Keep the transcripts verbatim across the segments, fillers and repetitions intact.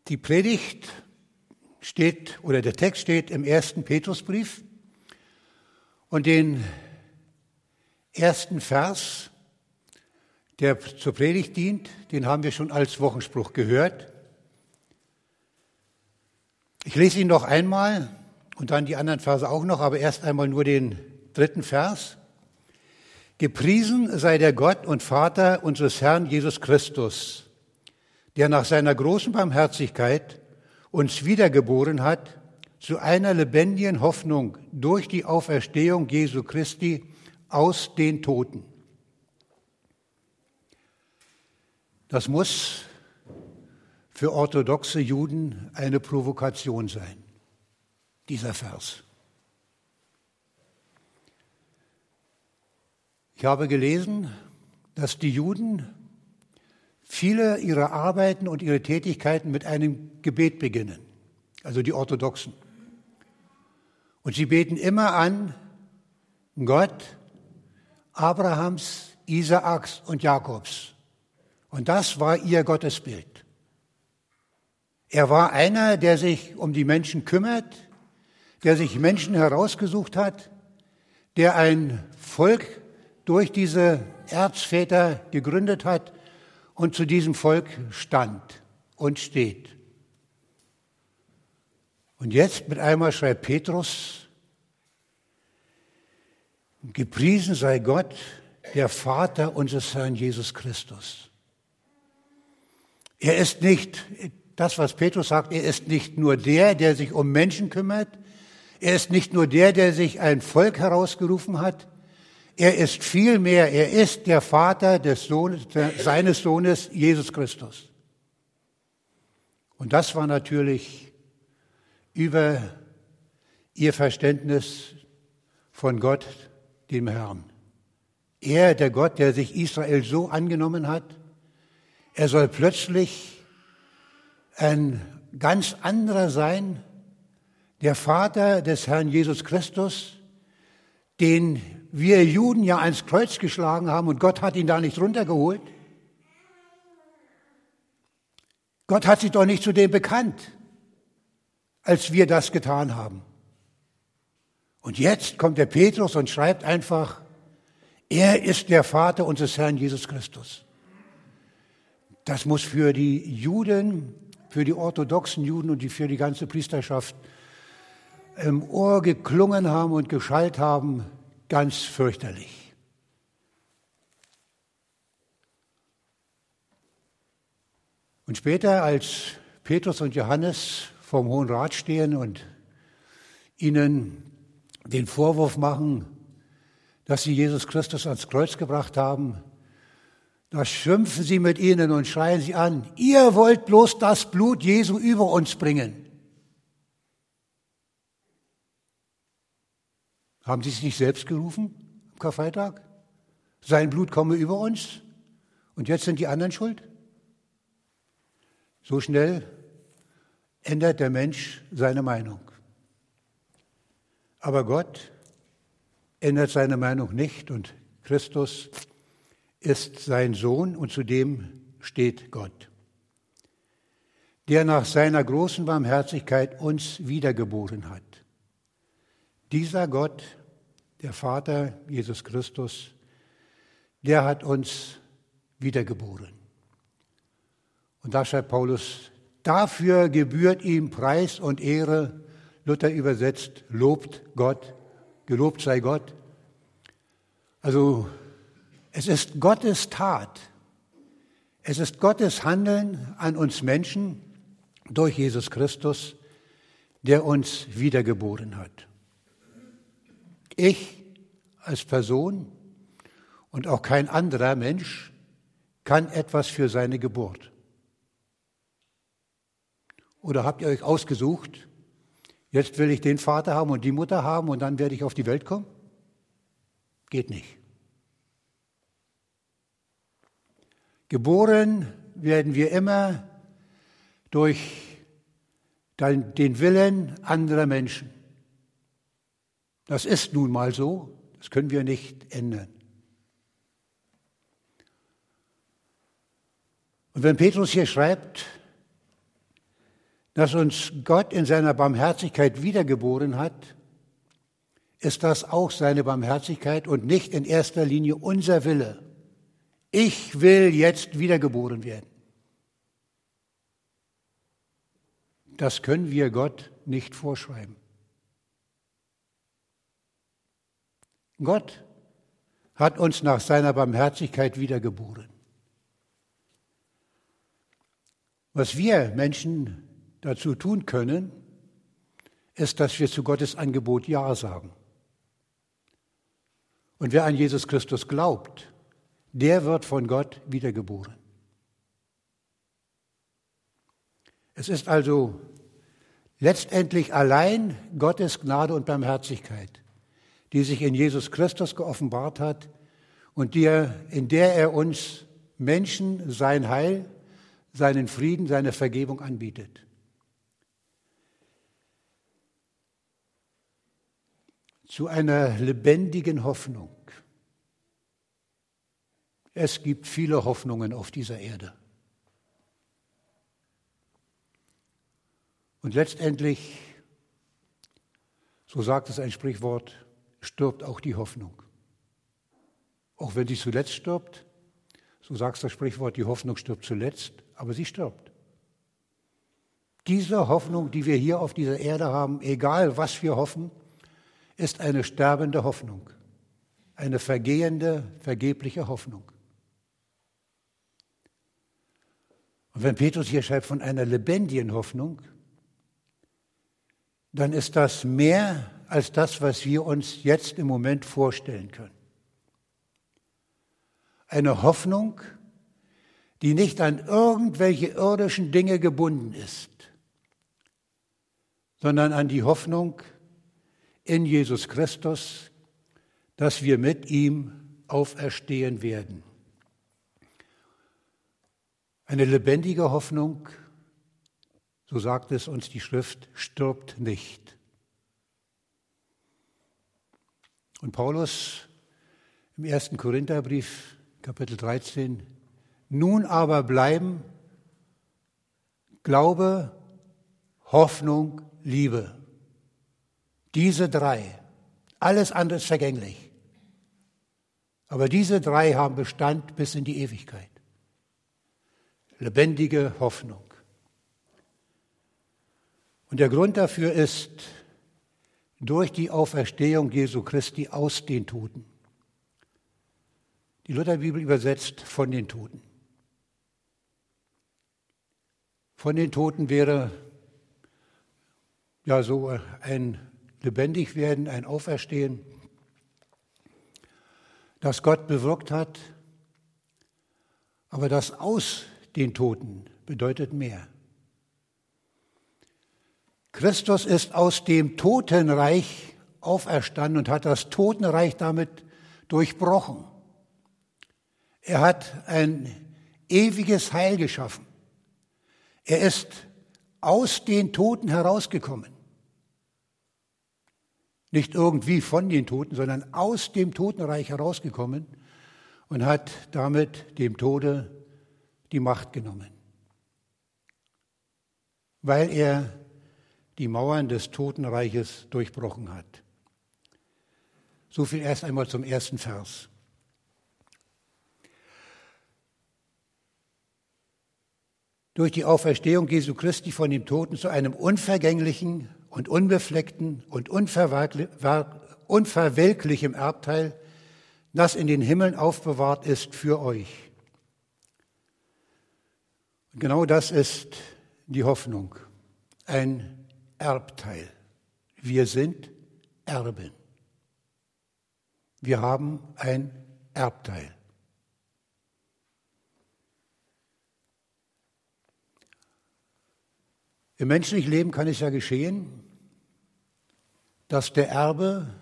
Die Predigt steht, oder der Text steht im ersten Petrusbrief und den ersten Vers, der zur Predigt dient, den haben wir schon als Wochenspruch gehört. Ich lese ihn noch einmal und dann die anderen Verse auch noch, aber erst einmal nur den dritten Vers. Gepriesen sei der Gott und Vater unseres Herrn Jesus Christus, der nach seiner großen Barmherzigkeit uns wiedergeboren hat zu einer lebendigen Hoffnung durch die Auferstehung Jesu Christi aus den Toten. Das muss für orthodoxe Juden eine Provokation sein, dieser Vers. Ich habe gelesen, dass die Juden viele ihrer Arbeiten und ihre Tätigkeiten mit einem Gebet beginnen, also die Orthodoxen. Und sie beten immer an Gott Abrahams, Isaaks und Jakobs. Und das war ihr Gottesbild. Er war einer, der sich um die Menschen kümmert, der sich Menschen herausgesucht hat, der ein Volk durch diese Erzväter gegründet hat und zu diesem Volk stand und steht. Und jetzt mit einmal schreibt Petrus, gepriesen sei Gott, der Vater unseres Herrn Jesus Christus. Er ist nicht, das was Petrus sagt, er ist nicht nur der, der sich um Menschen kümmert, er ist nicht nur der, der sich ein Volk herausgerufen hat, er ist vielmehr, er ist der Vater des Sohnes, seines Sohnes Jesus Christus. Und das war natürlich über ihr Verständnis von Gott, dem Herrn. Er, der Gott, der sich Israel so angenommen hat, er soll plötzlich ein ganz anderer sein, der Vater des Herrn Jesus Christus, den wir Juden ja ans Kreuz geschlagen haben und Gott hat ihn da nicht runtergeholt. Gott hat sich doch nicht zu dem bekannt, als wir das getan haben. Und jetzt kommt der Petrus und schreibt einfach, er ist der Vater unseres Herrn Jesus Christus. Das muss für die Juden, für die orthodoxen Juden und die, für die ganze Priesterschaft im Ohr geklungen haben und geschallt haben, ganz fürchterlich. Und später, als Petrus und Johannes vom Hohen Rat stehen und ihnen den Vorwurf machen, dass sie Jesus Christus ans Kreuz gebracht haben, da schimpfen sie mit ihnen und schreien sie an, ihr wollt bloß das Blut Jesu über uns bringen. Haben sie es nicht selbst gerufen am Karfreitag? Sein Blut komme über uns und jetzt sind die anderen schuld? So schnell ändert der Mensch seine Meinung. Aber Gott ändert seine Meinung nicht und Christus ist sein Sohn und zu dem steht Gott, der nach seiner großen Barmherzigkeit uns wiedergeboren hat. Dieser Gott, der Vater Jesus Christus, der hat uns wiedergeboren. Und da schreibt Paulus, dafür gebührt ihm Preis und Ehre, Luther übersetzt, lobt Gott, gelobt sei Gott. Also es ist Gottes Tat, es ist Gottes Handeln an uns Menschen durch Jesus Christus, der uns wiedergeboren hat. Ich als Person und auch kein anderer Mensch kann etwas für seine Geburt. Oder habt ihr euch ausgesucht, jetzt will ich den Vater haben und die Mutter haben und dann werde ich auf die Welt kommen? Geht nicht. Geboren werden wir immer durch den Willen anderer Menschen. Das ist nun mal so, das können wir nicht ändern. Und wenn Petrus hier schreibt, dass uns Gott in seiner Barmherzigkeit wiedergeboren hat, ist das auch seine Barmherzigkeit und nicht in erster Linie unser Wille. Ich will jetzt wiedergeboren werden. Das können wir Gott nicht vorschreiben. Gott hat uns nach seiner Barmherzigkeit wiedergeboren. Was wir Menschen dazu tun können, ist, dass wir zu Gottes Angebot Ja sagen. Und wer an Jesus Christus glaubt, der wird von Gott wiedergeboren. Es ist also letztendlich allein Gottes Gnade und Barmherzigkeit, die sich in Jesus Christus geoffenbart hat und die er, in der er uns Menschen sein Heil, seinen Frieden, seine Vergebung anbietet. Zu einer lebendigen Hoffnung. Es gibt viele Hoffnungen auf dieser Erde. Und letztendlich, so sagt es ein Sprichwort, stirbt auch die Hoffnung. Auch wenn sie zuletzt stirbt, so sagt das Sprichwort, die Hoffnung stirbt zuletzt, aber sie stirbt. Diese Hoffnung, die wir hier auf dieser Erde haben, egal was wir hoffen, ist eine sterbende Hoffnung, eine vergehende, vergebliche Hoffnung. Und wenn Petrus hier schreibt von einer lebendigen Hoffnung, dann ist das mehr als das, was wir uns jetzt im Moment vorstellen können. Eine Hoffnung, die nicht an irgendwelche irdischen Dinge gebunden ist, sondern an die Hoffnung in Jesus Christus, dass wir mit ihm auferstehen werden. Eine lebendige Hoffnung, so sagt es uns die Schrift, stirbt nicht. Und Paulus im ersten Korintherbrief, Kapitel dreizehn, nun aber bleiben Glaube, Hoffnung, Liebe. Diese drei, alles andere ist vergänglich. Aber diese drei haben Bestand bis in die Ewigkeit. Lebendige Hoffnung. Und der Grund dafür ist durch die Auferstehung Jesu Christi aus den Toten. Die Lutherbibel übersetzt von den Toten. Von den Toten wäre ja so ein Lebendigwerden, ein Auferstehen, das Gott bewirkt hat, aber das aus den Toten bedeutet mehr. Christus ist aus dem Totenreich auferstanden und hat das Totenreich damit durchbrochen. Er hat ein ewiges Heil geschaffen. Er ist aus den Toten herausgekommen. Nicht irgendwie von den Toten, sondern aus dem Totenreich herausgekommen und hat damit dem Tode die Macht genommen. Weil er die Mauern des Totenreiches durchbrochen hat. So viel erst einmal zum ersten Vers. Durch die Auferstehung Jesu Christi von dem Toten zu einem unvergänglichen und unbefleckten und unverwelklichem Erbteil, das in den Himmeln aufbewahrt ist für euch. Und genau das ist die Hoffnung, ein Erbteil. Wir sind Erben. Wir haben ein Erbteil. Im menschlichen Leben kann es ja geschehen, dass der Erbe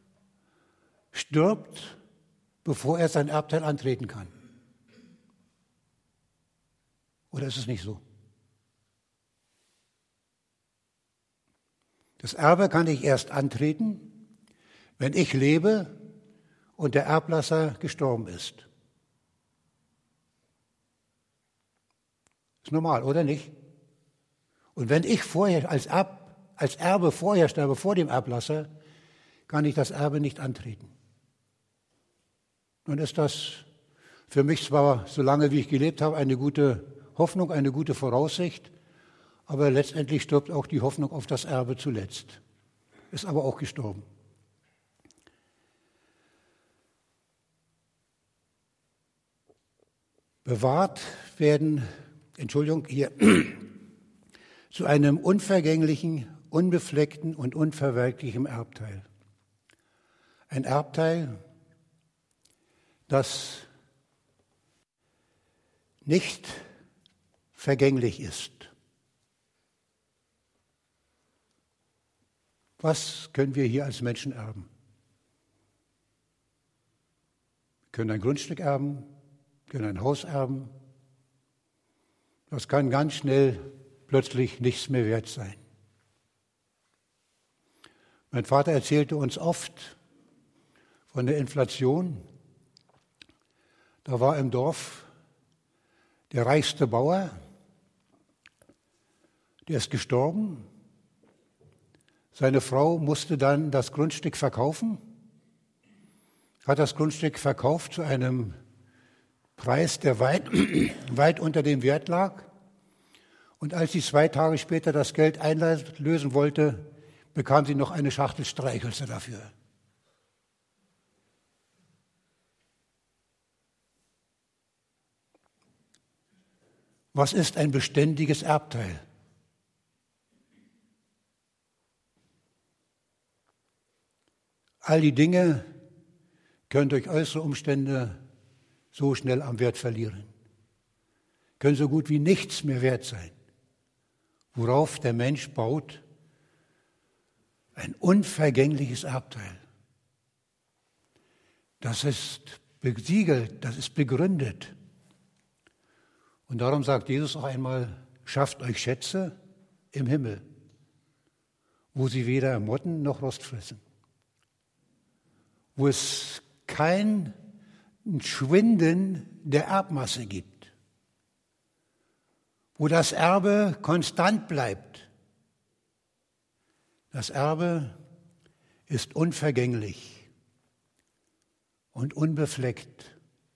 stirbt, bevor er sein Erbteil antreten kann. Oder ist es nicht so? Das Erbe kann ich erst antreten, wenn ich lebe und der Erblasser gestorben ist. Ist normal, oder nicht? Und wenn ich vorher als, Erb, als Erbe vorher sterbe, vor dem Erblasser, kann ich das Erbe nicht antreten. Nun ist das für mich zwar, solange wie ich gelebt habe, eine gute Hoffnung, eine gute Voraussicht, aber letztendlich stirbt auch die Hoffnung auf das Erbe zuletzt. Ist aber auch gestorben. Bewahrt werden, Entschuldigung, hier, zu einem unvergänglichen, unbefleckten und unverwelklichen Erbteil. Ein Erbteil, das nicht vergänglich ist. Was können wir hier als Menschen erben? Wir können ein Grundstück erben, können ein Haus erben. Das kann ganz schnell plötzlich nichts mehr wert sein. Mein Vater erzählte uns oft von der Inflation. Da war im Dorf der reichste Bauer, der ist gestorben. Seine Frau musste dann das Grundstück verkaufen, hat das Grundstück verkauft zu einem Preis, der weit, weit unter dem Wert lag. Und als sie zwei Tage später das Geld einlösen wollte, bekam sie noch eine Schachtel Streichhölzer dafür. Was ist ein beständiges Erbteil? All die Dinge können durch äußere Umstände so schnell am Wert verlieren, können so gut wie nichts mehr wert sein. Worauf der Mensch baut, ein unvergängliches Erbteil. Das ist besiegelt, das ist begründet. Und darum sagt Jesus auch einmal, schafft euch Schätze im Himmel, wo sie weder Motten noch Rost fressen, wo es kein Schwinden der Erbmasse gibt, wo das Erbe konstant bleibt. Das Erbe ist unvergänglich und unbefleckt.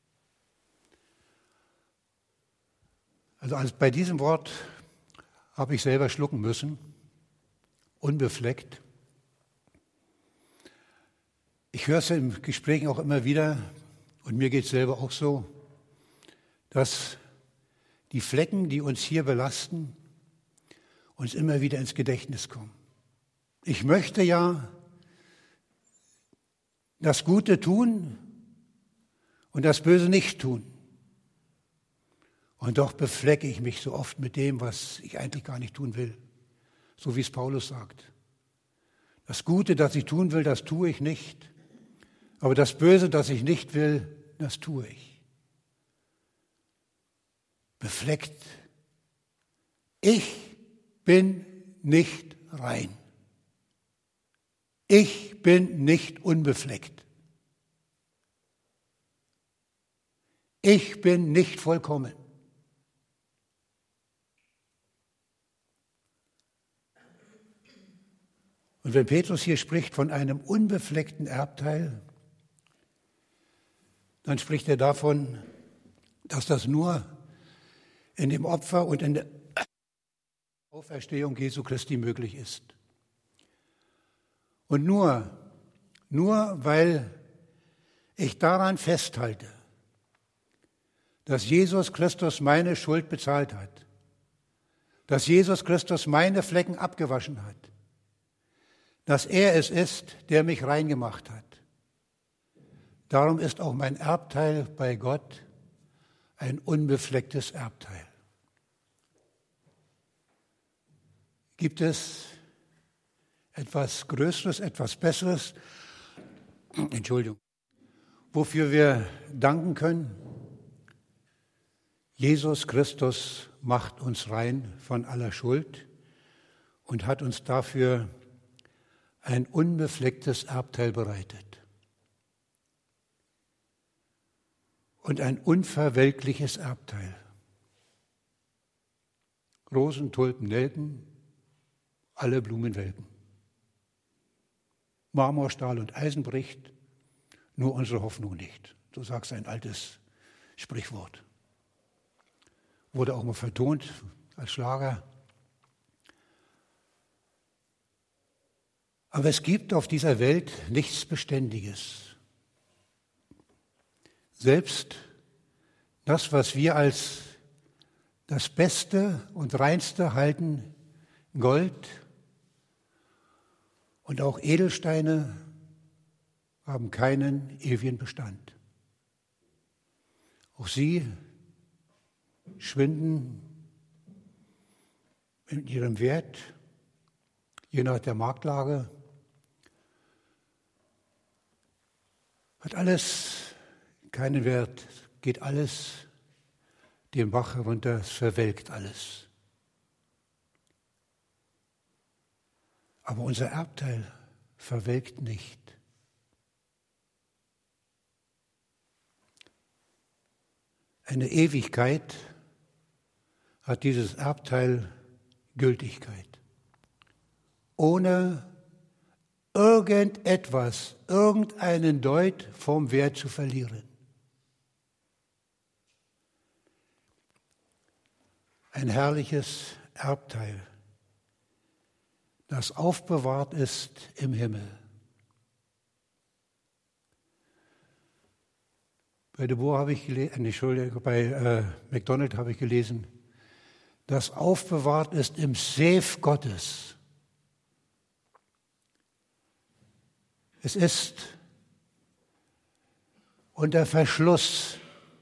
Also bei diesem Wort habe ich selber schlucken müssen, unbefleckt. Ich höre es im Gespräch auch immer wieder, und mir geht es selber auch so, dass die Flecken, die uns hier belasten, uns immer wieder ins Gedächtnis kommen. Ich möchte ja das Gute tun und das Böse nicht tun. Und doch beflecke ich mich so oft mit dem, was ich eigentlich gar nicht tun will. So wie es Paulus sagt. Das Gute, das ich tun will, das tue ich nicht. Aber das Böse, das ich nicht will, das tue ich. Befleckt. Ich bin nicht rein. Ich bin nicht unbefleckt. Ich bin nicht vollkommen. Und wenn Petrus hier spricht von einem unbefleckten Erbteil, dann spricht er davon, dass das nur in dem Opfer und in der Auferstehung Jesu Christi möglich ist. Und nur, nur weil ich daran festhalte, dass Jesus Christus meine Schuld bezahlt hat, dass Jesus Christus meine Flecken abgewaschen hat, dass er es ist, der mich rein gemacht hat. Darum ist auch mein Erbteil bei Gott ein unbeflecktes Erbteil. Gibt es etwas Größeres, etwas Besseres, Entschuldigung, wofür wir danken können? Jesus Christus macht uns rein von aller Schuld und hat uns dafür ein unbeflecktes Erbteil bereitet. Und ein unverwelkliches Erbteil. Rosen, Tulpen, Nelken, alle Blumen welken. Marmor, Stahl und Eisen bricht, nur unsere Hoffnung nicht. So sagt ein altes Sprichwort. Wurde auch mal vertont als Schlager. Aber es gibt auf dieser Welt nichts Beständiges. Selbst das, was wir als das Beste und Reinste halten, Gold und auch Edelsteine, haben keinen ewigen Bestand. Auch sie schwinden in ihrem Wert, je nach der Marktlage. Hat alles keinen Wert, geht alles den Bach herunter, es verwelkt alles. Aber unser Erbteil verwelkt nicht. Eine Ewigkeit hat dieses Erbteil Gültigkeit. Ohne irgendetwas, irgendeinen Deut vom Wert zu verlieren. Ein herrliches Erbteil, das aufbewahrt ist im Himmel. Bei De Boer habe ich gelesen, Entschuldigung, bei äh, MacDonald habe ich gelesen, das aufbewahrt ist im Safe Gottes. Es ist unter Verschluss.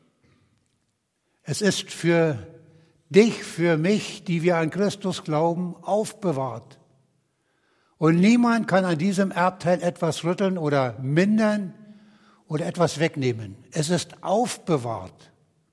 Es ist für dich, für mich, die wir an Christus glauben, aufbewahrt. Und niemand kann an diesem Erbteil etwas rütteln oder mindern oder etwas wegnehmen. Es ist aufbewahrt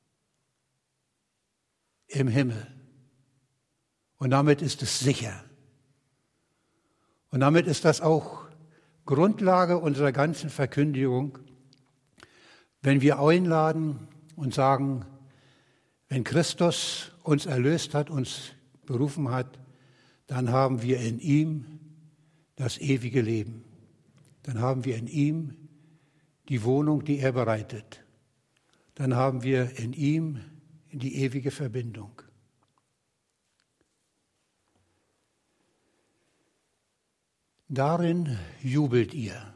im Himmel. Und damit ist es sicher. Und damit ist das auch Grundlage unserer ganzen Verkündigung, wenn wir einladen und sagen, wenn Christus uns erlöst hat, uns berufen hat, dann haben wir in ihm das ewige Leben. Dann haben wir in ihm die Wohnung, die er bereitet. Dann haben wir in ihm die ewige Verbindung. Darin jubelt ihr.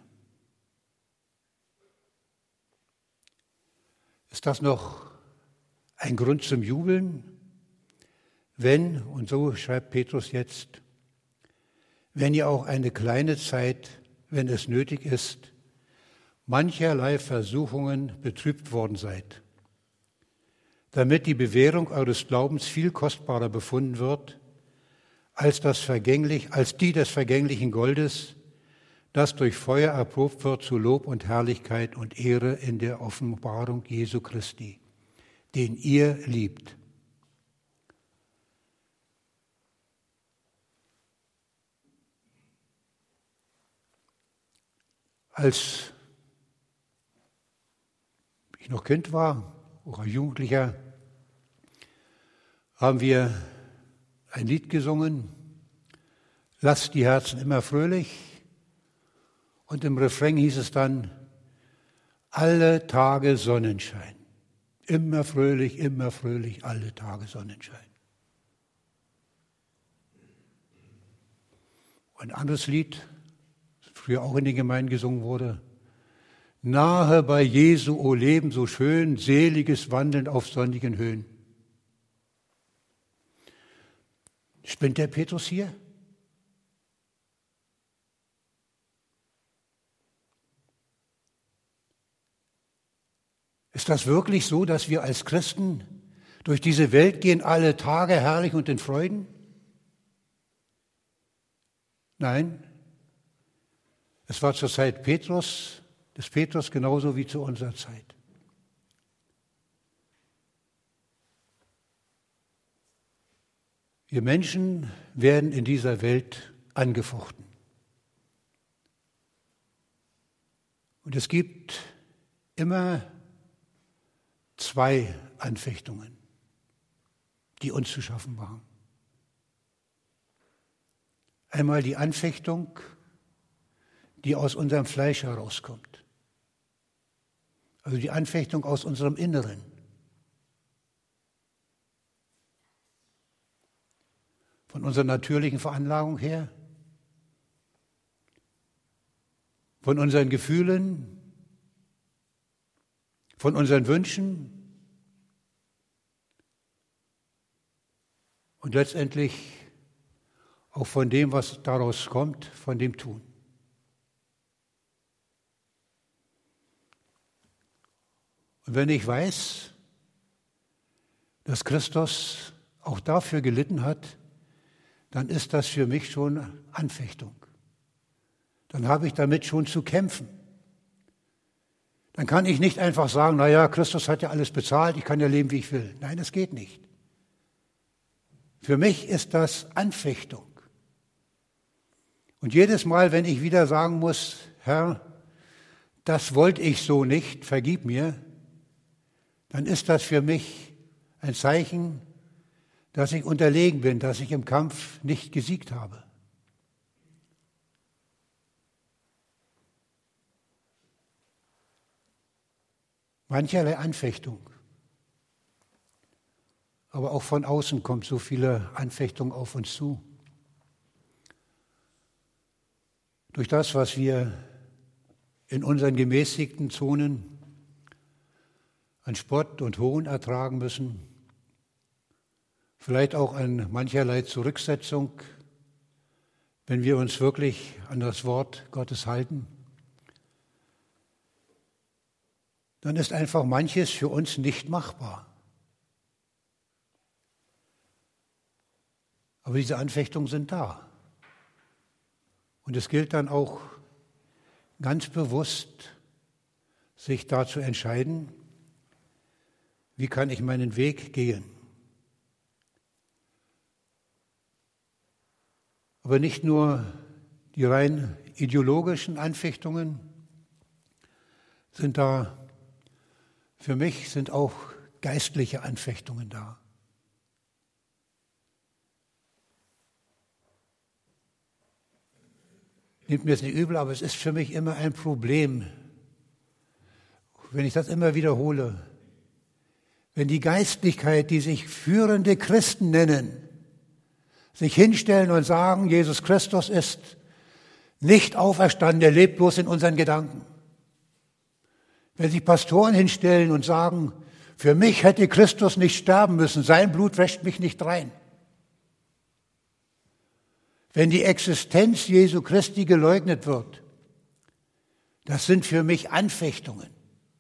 Ist das noch ein Grund zum Jubeln? Wenn, und so schreibt Petrus jetzt, wenn ihr auch eine kleine Zeit, wenn es nötig ist, mancherlei Versuchungen betrübt worden seid, damit die Bewährung eures Glaubens viel kostbarer befunden wird, als das vergänglich, als die des vergänglichen Goldes, das durch Feuer erprobt wird zu Lob und Herrlichkeit und Ehre in der Offenbarung Jesu Christi, den ihr liebt. Als ich noch Kind war, auch als Jugendlicher, haben wir ein Lied gesungen, lasst die Herzen immer fröhlich. Und im Refrain hieß es dann, alle Tage Sonnenschein. Immer fröhlich, immer fröhlich, alle Tage Sonnenschein. Und ein anderes Lied, das früher auch in den Gemeinden gesungen wurde, nahe bei Jesu, o Leben so schön, seliges Wandeln auf sonnigen Höhen. Spinnt der Petrus hier? Ist das wirklich so, dass wir als Christen durch diese Welt gehen, alle Tage herrlich und in Freuden? Nein, es war zur Zeit Petrus, des Petrus genauso wie zu unserer Zeit. Wir Menschen werden in dieser Welt angefochten. Und es gibt immer zwei Anfechtungen, die uns zu schaffen machen. Einmal die Anfechtung, die aus unserem Fleisch herauskommt. Also die Anfechtung aus unserem Inneren. Von unserer natürlichen Veranlagung her, von unseren Gefühlen, von unseren Wünschen und letztendlich auch von dem, was daraus kommt, von dem Tun. Und wenn ich weiß, dass Christus auch dafür gelitten hat, dann ist das für mich schon Anfechtung. Dann habe ich damit schon zu kämpfen. Dann kann ich nicht einfach sagen, naja, Christus hat ja alles bezahlt, ich kann ja leben, wie ich will. Nein, das geht nicht. Für mich ist das Anfechtung. Und jedes Mal, wenn ich wieder sagen muss, Herr, das wollte ich so nicht, vergib mir, dann ist das für mich ein Zeichen, dass ich unterlegen bin, dass ich im Kampf nicht gesiegt habe. Mancherlei Anfechtung. Aber auch von außen kommt so viele Anfechtung auf uns zu. Durch das, was wir in unseren gemäßigten Zonen an Spott und Hohn ertragen müssen, vielleicht auch an mancherlei Zurücksetzung, wenn wir uns wirklich an das Wort Gottes halten, dann ist einfach manches für uns nicht machbar. Aber diese Anfechtungen sind da. Und es gilt dann auch ganz bewusst, sich da zu entscheiden, wie kann ich meinen Weg gehen. Aber nicht nur die rein ideologischen Anfechtungen sind da, für mich sind auch geistliche Anfechtungen da. Nehmt mir es nicht übel, aber es ist für mich immer ein Problem, wenn ich das immer wiederhole. Wenn die Geistlichkeit, die sich führende Christen nennen, sich hinstellen und sagen, Jesus Christus ist nicht auferstanden, er lebt bloß in unseren Gedanken. Wenn sich Pastoren hinstellen und sagen, für mich hätte Christus nicht sterben müssen, sein Blut wäscht mich nicht rein. Wenn die Existenz Jesu Christi geleugnet wird, das sind für mich Anfechtungen.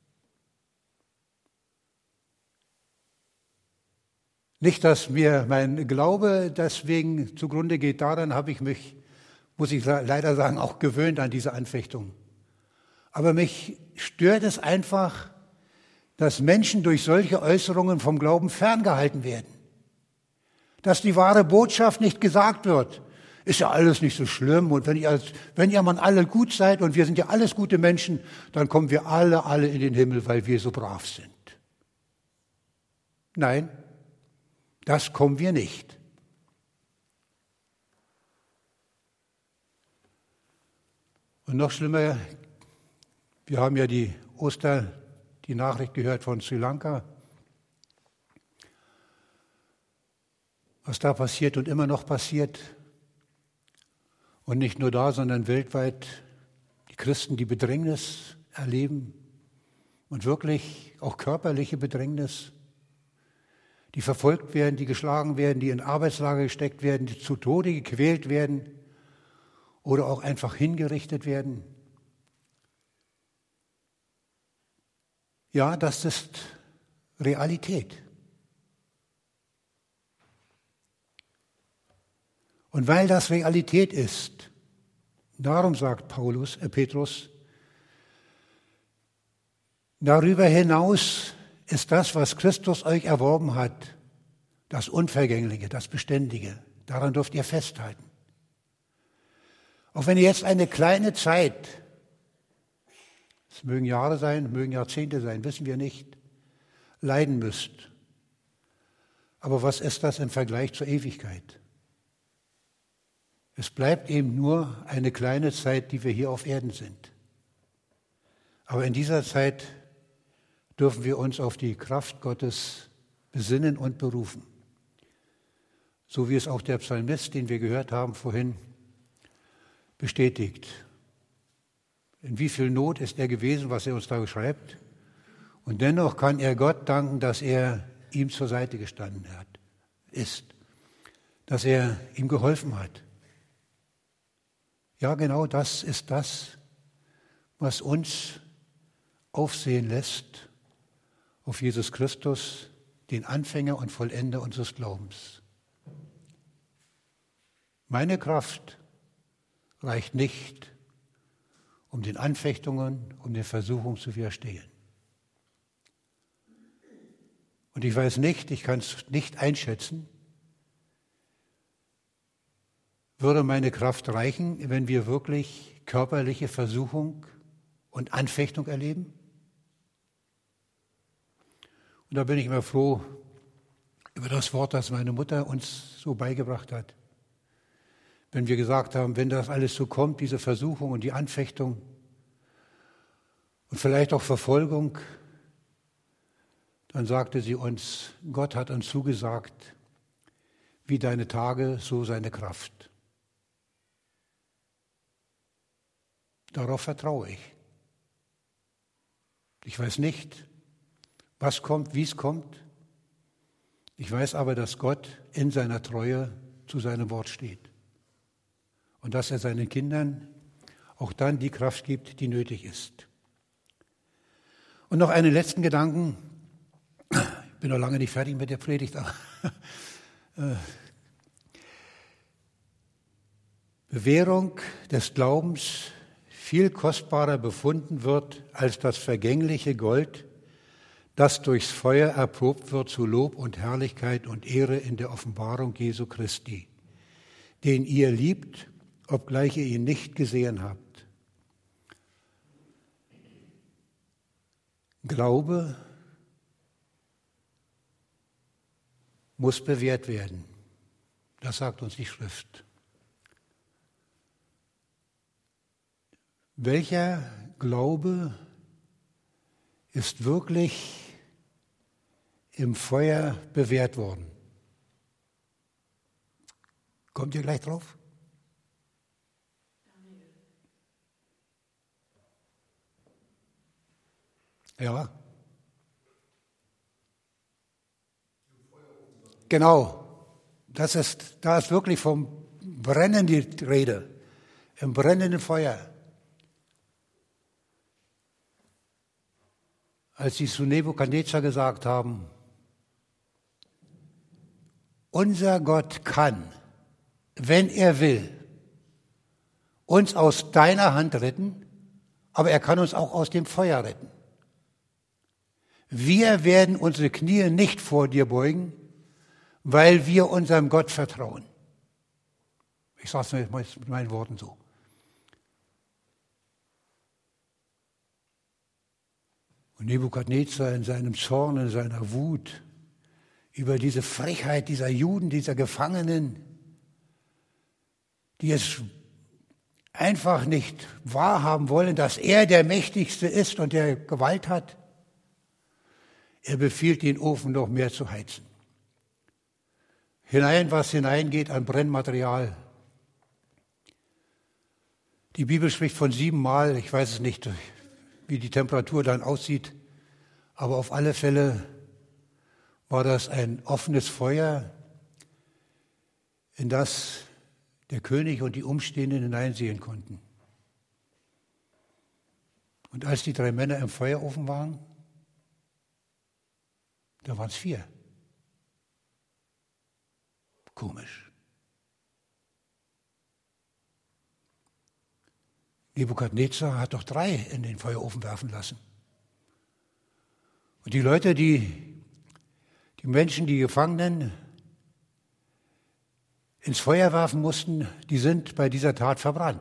Nicht, dass mir mein Glaube deswegen zugrunde geht, daran habe ich mich, muss ich leider sagen, auch gewöhnt an diese Anfechtung. Aber mich stört es einfach, dass Menschen durch solche Äußerungen vom Glauben ferngehalten werden. Dass die wahre Botschaft nicht gesagt wird. Ist ja alles nicht so schlimm und wenn ihr, wenn ihr mal alle gut seid und wir sind ja alles gute Menschen, dann kommen wir alle, alle in den Himmel, weil wir so brav sind. Nein, das kommen wir nicht. Und noch schlimmer, wir haben ja die Oster, die Nachricht gehört von Sri Lanka, was da passiert und immer noch passiert. Und nicht nur da, sondern weltweit die Christen, die Bedrängnis erleben und wirklich auch körperliche Bedrängnis, die verfolgt werden, die geschlagen werden, die in Arbeitslager gesteckt werden, die zu Tode gequält werden oder auch einfach hingerichtet werden. Ja, das ist Realität. Und weil das Realität ist, darum sagt Paulus, äh Petrus, darüber hinaus ist das, was Christus euch erworben hat, das Unvergängliche, das Beständige. Daran dürft ihr festhalten. Auch wenn ihr jetzt eine kleine Zeit, es mögen Jahre sein, mögen Jahrzehnte sein, wissen wir nicht, leiden müsst. Aber was ist das im Vergleich zur Ewigkeit? Es bleibt eben nur eine kleine Zeit, die wir hier auf Erden sind. Aber in dieser Zeit dürfen wir uns auf die Kraft Gottes besinnen und berufen. So wie es auch der Psalmist, den wir gehört haben vorhin, bestätigt. In wie viel Not ist er gewesen, was er uns da schreibt? Und dennoch kann er Gott danken, dass er ihm zur Seite gestanden hat, ist, dass er ihm geholfen hat. Ja, genau das ist das, was uns aufsehen lässt auf Jesus Christus, den Anfänger und Vollender unseres Glaubens. Meine Kraft reicht nicht, um den Anfechtungen, um den Versuchungen zu widerstehen. Und ich weiß nicht, ich kann es nicht einschätzen, würde meine Kraft reichen, wenn wir wirklich körperliche Versuchung und Anfechtung erleben? Und da bin ich immer froh über das Wort, das meine Mutter uns so beigebracht hat. Wenn wir gesagt haben, wenn das alles so kommt, diese Versuchung und die Anfechtung und vielleicht auch Verfolgung, dann sagte sie uns, Gott hat uns zugesagt, wie deine Tage, so seine Kraft. Darauf vertraue ich. Ich weiß nicht, was kommt, wie es kommt. Ich weiß aber, dass Gott in seiner Treue zu seinem Wort steht. Und dass er seinen Kindern auch dann die Kraft gibt, die nötig ist. Und noch einen letzten Gedanken. Ich bin noch lange nicht fertig mit der Predigt, aber äh, Bewährung des Glaubens viel kostbarer befunden wird als das vergängliche Gold, das durchs Feuer erprobt wird zu Lob und Herrlichkeit und Ehre in der Offenbarung Jesu Christi, den ihr liebt, obgleich ihr ihn nicht gesehen habt. Glaube muss bewährt werden. Das sagt uns die Schrift. Welcher Glaube ist wirklich im Feuer bewährt worden? Kommt ihr gleich drauf? Ja. Genau. Das ist, da ist wirklich vom Brennen die Rede. Im brennenden Feuer. Als sie zu Nebukadnezar gesagt haben, unser Gott kann, wenn er will, uns aus deiner Hand retten, aber er kann uns auch aus dem Feuer retten. Wir werden unsere Knie nicht vor dir beugen, weil wir unserem Gott vertrauen. Ich sage es mit meinen Worten so. Und Nebukadnezar in seinem Zorn, in seiner Wut über diese Frechheit dieser Juden, dieser Gefangenen, die es einfach nicht wahrhaben wollen, dass er der Mächtigste ist und der Gewalt hat, er befiehlt, den Ofen noch mehr zu heizen. Hinein, was hineingeht an Brennmaterial. Die Bibel spricht von siebenmal, ich weiß es nicht, wie die Temperatur dann aussieht, aber auf alle Fälle war das ein offenes Feuer, in das der König und die Umstehenden hineinsehen konnten. Und als die drei Männer im Feuerofen waren, da waren es vier. Komisch. Nebukadnezar hat doch drei in den Feuerofen werfen lassen. Und die Leute, die, die Menschen, die Gefangenen ins Feuer werfen mussten, die sind bei dieser Tat verbrannt.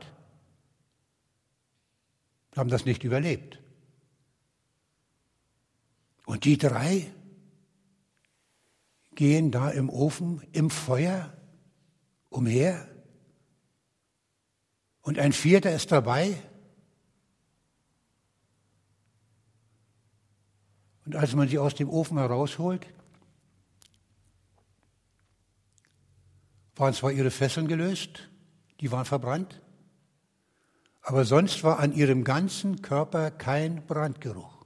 Haben das nicht überlebt. Und die drei gehen da im Ofen, im Feuer umher Und ein vierter ist dabei. Und als man sie aus dem Ofen herausholt, waren zwar ihre Fesseln gelöst, die waren verbrannt, aber sonst war an ihrem ganzen Körper kein Brandgeruch.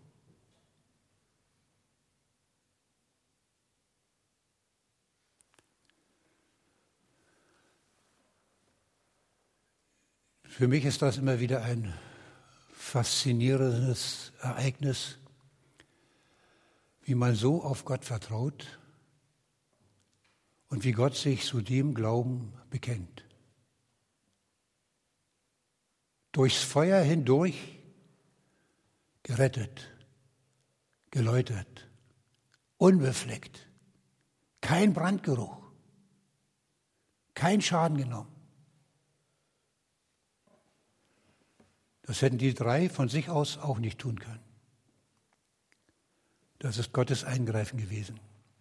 Für mich ist das immer wieder ein faszinierendes Ereignis, wie man so auf Gott vertraut und wie Gott sich zu dem Glauben bekennt. Durchs Feuer hindurch gerettet, geläutert, unbefleckt, kein Brandgeruch, kein Schaden genommen. Das hätten die drei von sich aus auch nicht tun können. Das ist Gottes Eingreifen gewesen.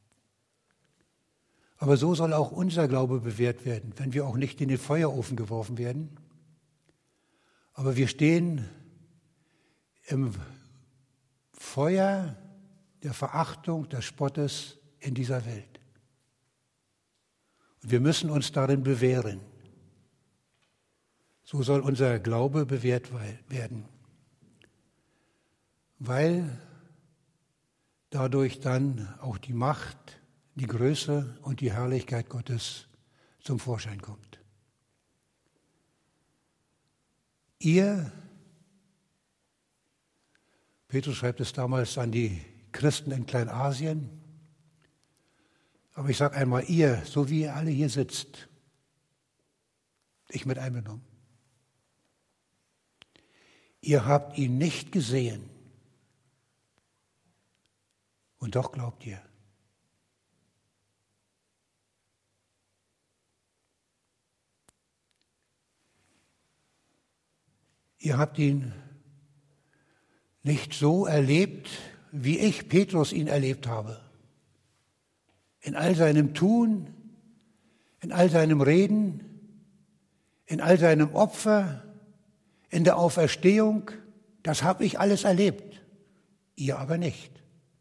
Aber so soll auch unser Glaube bewährt werden, wenn wir auch nicht in den Feuerofen geworfen werden. Aber wir stehen im Feuer der Verachtung, des Spottes in dieser Welt. Und wir müssen uns darin bewähren. So soll unser Glaube bewährt werden, weil dadurch dann auch die Macht, die Größe und die Herrlichkeit Gottes zum Vorschein kommt. Ihr, Petrus schreibt es damals an die Christen in Kleinasien, aber ich sage einmal ihr, so wie ihr alle hier sitzt, ich mit einbenommen. Ihr habt ihn nicht gesehen und doch glaubt ihr. Ihr habt ihn nicht so erlebt, wie ich, Petrus, ihn erlebt habe. In all seinem Tun, in all seinem Reden, in all seinem Opfer, in der Auferstehung, das habe ich alles erlebt, ihr aber nicht.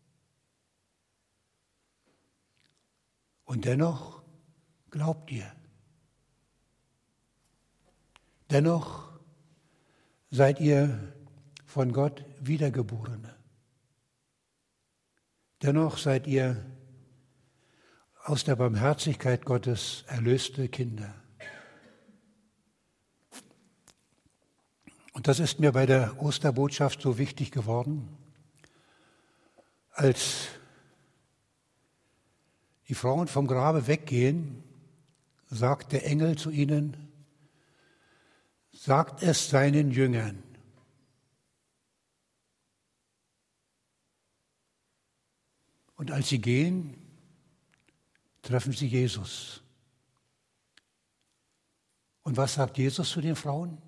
Und dennoch glaubt ihr. Dennoch seid ihr von Gott Wiedergeborene. Dennoch seid ihr aus der Barmherzigkeit Gottes erlöste Kinder. Und das ist mir bei der Osterbotschaft so wichtig geworden, als die Frauen vom Grabe weggehen, sagt der Engel zu ihnen, sagt es seinen Jüngern. Und als sie gehen, treffen sie Jesus. Und was sagt Jesus zu den Frauen?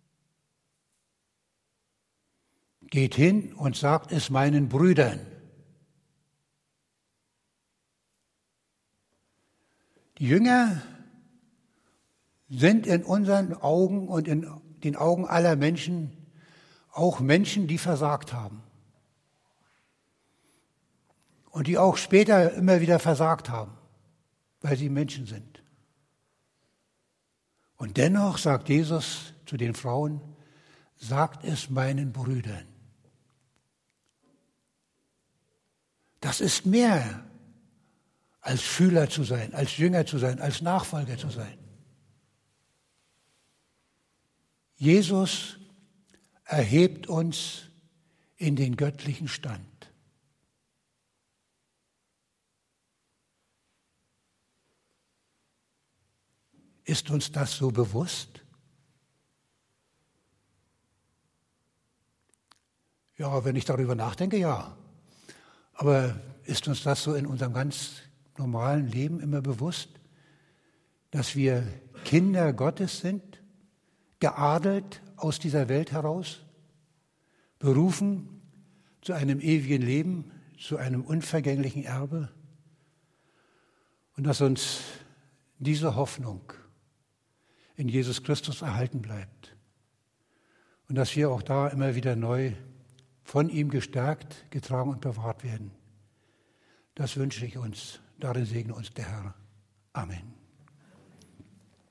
Geht hin und sagt es meinen Brüdern. Die Jünger sind in unseren Augen und in den Augen aller Menschen auch Menschen, die versagt haben. Und die auch später immer wieder versagt haben, weil sie Menschen sind. Und dennoch sagt Jesus zu den Frauen, sagt es meinen Brüdern. Das ist mehr als Schüler zu sein, als Jünger zu sein, als Nachfolger zu sein. Jesus erhebt uns in den göttlichen Stand. Ist uns das so bewusst? Ja, wenn ich darüber nachdenke, ja. Aber ist uns das so in unserem ganz normalen Leben immer bewusst, dass wir Kinder Gottes sind, geadelt aus dieser Welt heraus, berufen zu einem ewigen Leben, zu einem unvergänglichen Erbe? Und dass uns diese Hoffnung in Jesus Christus erhalten bleibt. und dass wir auch da immer wieder neu von ihm gestärkt, getragen und bewahrt werden. Das wünsche ich uns. Darin segne uns der Herr. Amen.